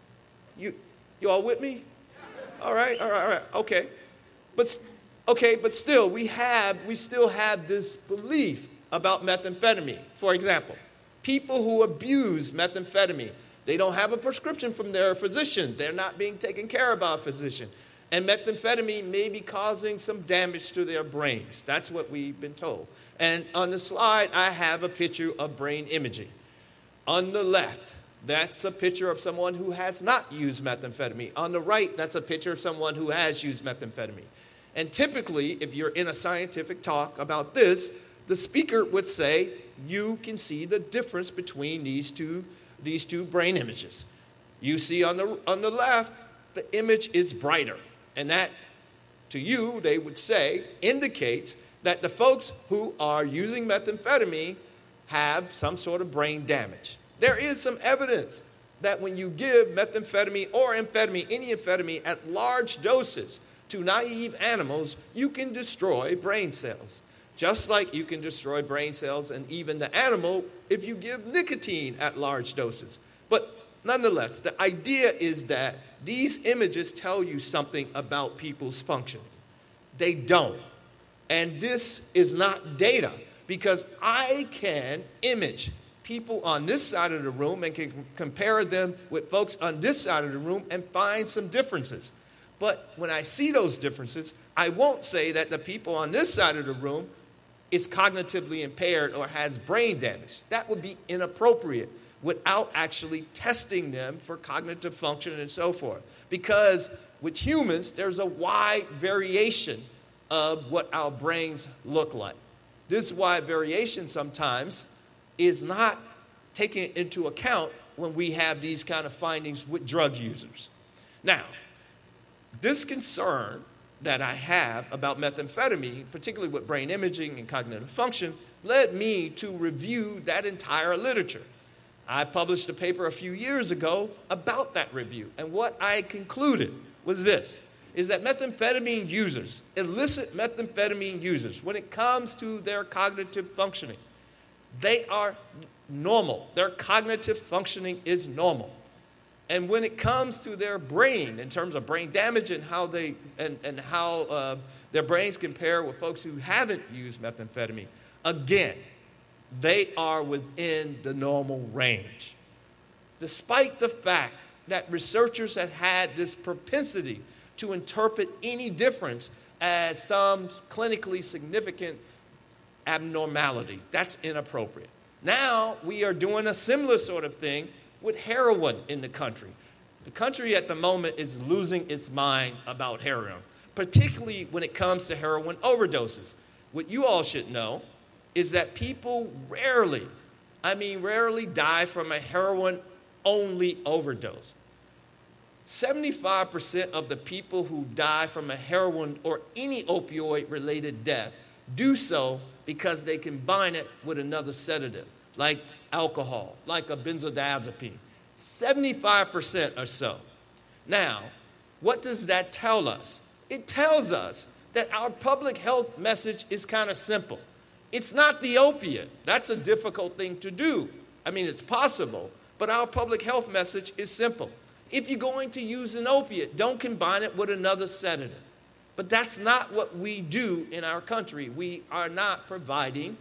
You, you all with me? All right, all right, all right, okay. But, okay, but still, we have, we still have this belief about methamphetamine. For example, people who abuse methamphetamine, they don't have a prescription from their physician. They're not being taken care of by a physician. And methamphetamine may be causing some damage to their brains. That's what we've been told. And on the slide, I have a picture of brain imaging. On the left, that's a picture of someone who has not used methamphetamine. On the right, that's a picture of someone who has used methamphetamine. And typically, if you're in a scientific talk about this, the speaker would say, you can see the difference between these two, these two brain images. You see on the, on the left, the image is brighter. And that, to you, they would say, indicates that the folks who are using methamphetamine have some sort of brain damage. There is some evidence that when you give methamphetamine or amphetamine, any amphetamine, at large doses to naive animals, you can destroy brain cells. Just like you can destroy brain cells and even the animal if you give nicotine at large doses. But nonetheless, the idea is that these images tell you something about people's functioning. They don't. And this is not data, because I can image people on this side of the room and can compare them with folks on this side of the room and find some differences. But when I see those differences, I won't say that the people on this side of the room is cognitively impaired or has brain damage. That would be inappropriate without actually testing them for cognitive function and so forth. Because with humans, there's a wide variation of what our brains look like. This wide variation sometimes is not taken into account when we have these kind of findings with drug users. Now, this concern that I have about methamphetamine, particularly with brain imaging and cognitive function, led me to review that entire literature. I published a paper a few years ago about that review, and what I concluded was this, is that methamphetamine users, illicit methamphetamine users, when it comes to their cognitive functioning, they are normal. Their cognitive functioning is normal. And when it comes to their brain, in terms of brain damage and how they and, and how uh, their brains compare with folks who haven't used methamphetamine, again, they are within the normal range. Despite the fact that researchers have had this propensity to interpret any difference as some clinically significant abnormality, that's inappropriate. Now we are doing a similar sort of thing with heroin in the country. The country at the moment is losing its mind about heroin, particularly when it comes to heroin overdoses. What you all should know is that people rarely, I mean rarely, die from a heroin-only overdose. seventy-five percent of the people who die from a heroin or any opioid-related death do so because they combine it with another sedative, like alcohol, like a benzodiazepine. seventy-five percent or so. Now, what does that tell us? It tells us that our public health message is kind of simple. It's not the opiate. That's a difficult thing to do. I mean, it's possible, but our public health message is simple. If you're going to use an opiate, don't combine it with another sedative. But that's not what we do in our country. We are not providing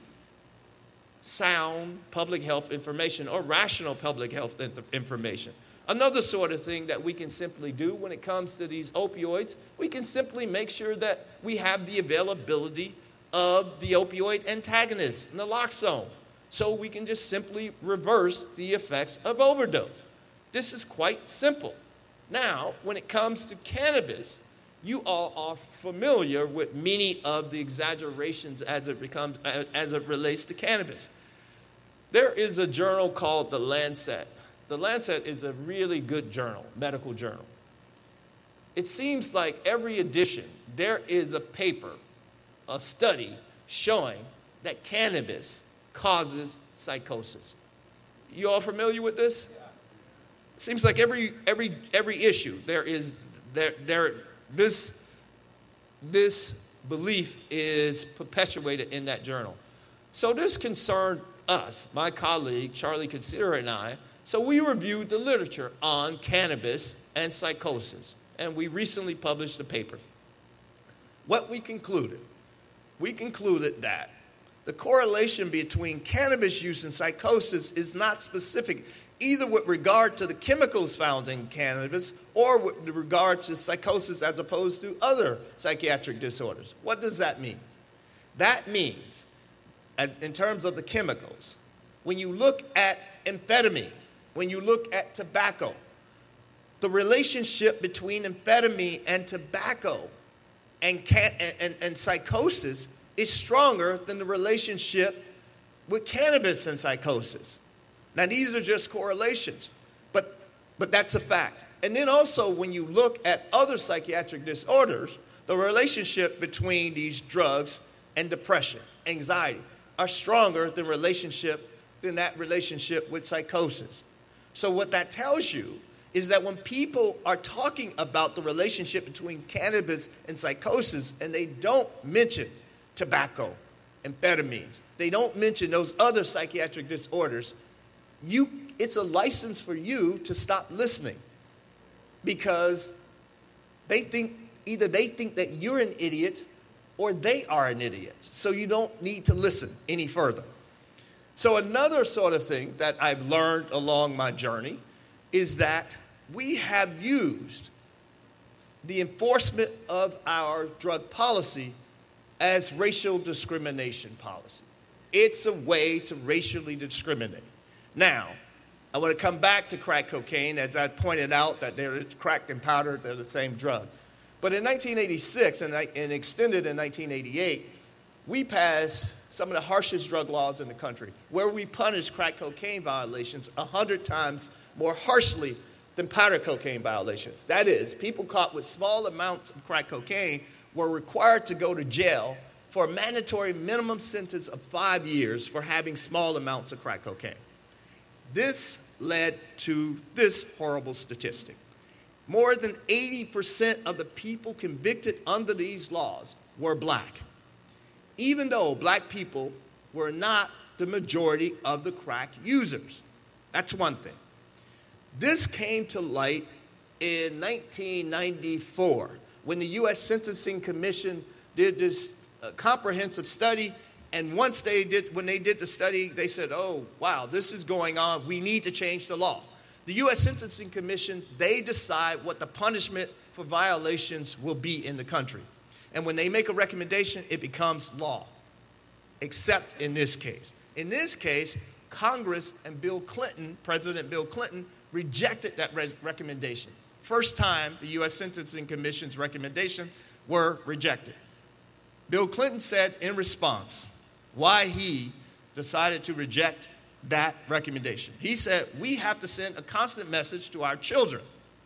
sound public health information or rational public health information. Another sort of thing that we can simply do when it comes to these opioids, we can simply make sure that we have the availability of the opioid antagonist, naloxone, so we can just simply reverse the effects of overdose. This is quite simple. Now, when it comes to cannabis, you all are familiar with many of the exaggerations as it becomes, as it relates to cannabis. There is a journal called The Lancet. The Lancet is a really good journal, medical journal. It seems like every edition there is a paper, a study showing that cannabis causes psychosis. You all familiar with this? Seems like every every every issue there is there there this this belief is perpetuated in that journal. So this concerned us, my colleague Charlie Consider and I. So we reviewed the literature on cannabis and psychosis, and we recently published a paper. What we concluded, we concluded that the correlation between cannabis use and psychosis is not specific, either with regard to the chemicals found in cannabis or with regard to psychosis as opposed to other psychiatric disorders. What does that mean? That means, as in terms of the chemicals, when you look at amphetamine, when you look at tobacco, the relationship between amphetamine and tobacco and, can, and, and psychosis is stronger than the relationship with cannabis and psychosis. Now, these are just correlations, but, but that's a fact. And then also, when you look at other psychiatric disorders, the relationship between these drugs and depression, anxiety, are stronger than relationship than that relationship with psychosis. So what that tells you is that when people are talking about the relationship between cannabis and psychosis, and they don't mention tobacco, amphetamines, they don't mention those other psychiatric disorders, you, it's a license for you to stop listening, because they think, either they think that you're an idiot or they are an idiot. So you don't need to listen any further. So another sort of thing that I've learned along my journey is that we have used the enforcement of our drug policy as racial discrimination policy. It's a way to racially discriminate. Now, I want to come back to crack cocaine, as I pointed out that they're crack and powder, they're the same drug. But in nineteen eighty-six and, and extended in nineteen eighty-eight, we passed some of the harshest drug laws in the country, where we punish crack cocaine violations one hundred times more harshly than powder cocaine violations. That is, people caught with small amounts of crack cocaine were required to go to jail for a mandatory minimum sentence of five years for having small amounts of crack cocaine. This led to this horrible statistic. More than eighty percent of the people convicted under these laws were black, even though black people were not the majority of the crack users. That's one thing. This came to light in nineteen ninety-four when the U S Sentencing Commission did this uh, comprehensive study. And once they did, when they did the study, they said, oh, wow, this is going on. We need to change the law. The U S Sentencing Commission, they decide what the punishment for violations will be in the country. And when they make a recommendation, it becomes law, except in this case. In this case, Congress and Bill Clinton, President Bill Clinton, rejected that re- recommendation. First time the U S Sentencing Commission's recommendation were rejected. Bill Clinton said in response why he decided to reject that recommendation. He said, we have to send a constant message to our children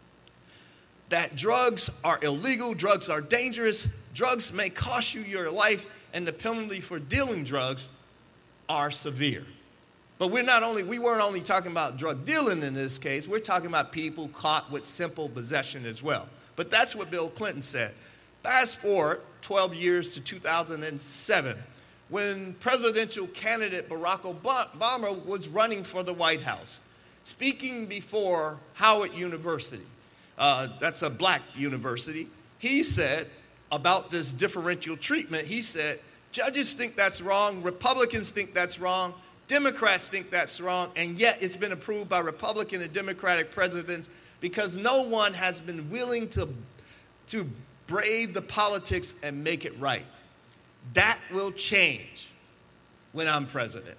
that drugs are illegal, drugs are dangerous, drugs may cost you your life, and the penalty for dealing drugs are severe. But we're not only, we weren't only talking about drug dealing in this case, we're talking about people caught with simple possession as well. But that's what Bill Clinton said. Fast forward twelve years to two thousand seven, when presidential candidate Barack Obama was running for the White House, speaking before Howard University, uh, that's a black university, he said about this differential treatment, he said, judges think that's wrong, Republicans think that's wrong, Democrats think that's wrong, and yet it's been approved by Republican and Democratic presidents because no one has been willing to, to brave the politics and make it right. That will change when I'm president.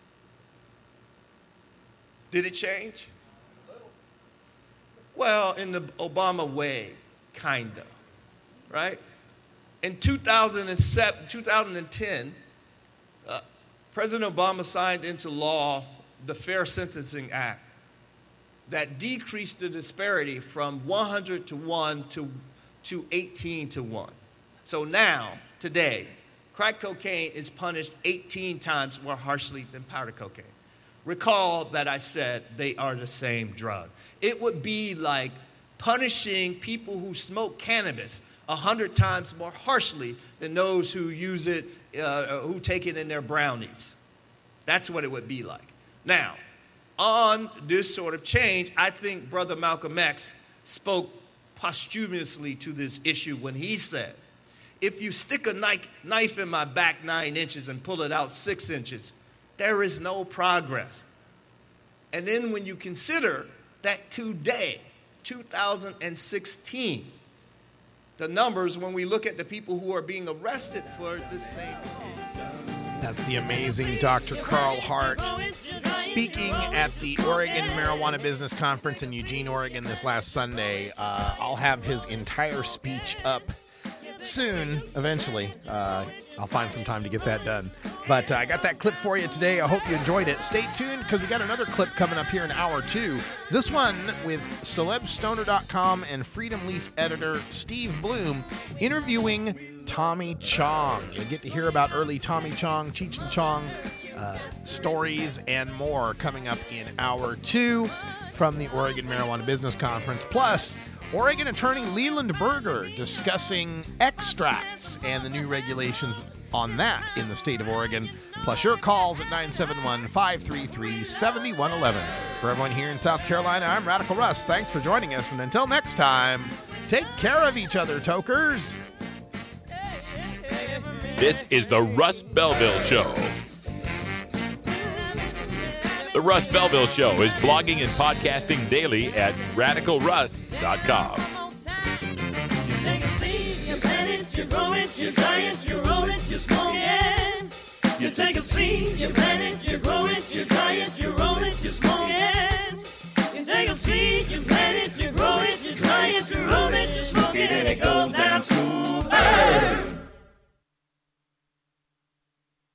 Did it change? Well, in the Obama way, kind of, right? In two thousand seven, two thousand ten, uh, President Obama signed into law the Fair Sentencing Act that decreased the disparity from one hundred to one to, to eighteen to one. So now, today, crack cocaine is punished eighteen times more harshly than powder cocaine. Recall that I said they are the same drug. It would be like punishing people who smoke cannabis one hundred times more harshly than those who use it, uh, who take it in their brownies. That's what it would be like. Now, on this sort of change, I think Brother Malcolm X spoke posthumously to this issue when he said, if you stick a knife in my back nine inches and pull it out six inches, there is no progress. And then when you consider that today, two thousand sixteen, the numbers when we look at the people who are being arrested for the same. That's the amazing Doctor Carl Hart speaking at the Oregon Marijuana Business Conference in Eugene, Oregon this last Sunday. Uh, I'll have his entire speech up soon, eventually. Uh, I'll find some time to get that done. But uh, I got that clip for you today. I hope you enjoyed it. Stay tuned because we got another clip coming up here in hour two. This one with Celeb Stoner dot com and Freedom Leaf editor Steve Bloom interviewing Tommy Chong. You'll get to hear about early Tommy Chong, Cheech and Chong uh, stories and more coming up in hour two from the Oregon Marijuana Business Conference. Plus, Oregon Attorney Leland Berger discussing extracts and the new regulations on that in the state of Oregon. Plus your calls at nine seven one, five three three, seven one one one. For everyone here in South Carolina, I'm Radical Russ. Thanks for joining us. And until next time, take care of each other, tokers. This is the Russ Belville Show. The Russ Belville Show is blogging and podcasting daily at radical russ dot com. You take a seed, you plant it, you grow it, you dry it, you roll it, you smoke it. You take a seed, you plant it, you grow it, you dry it, you roll it, you smoke it. You take a seed, you plant it, you grow it, you dry it, you roll it, you smoke it, and it goes down smooth. Hey!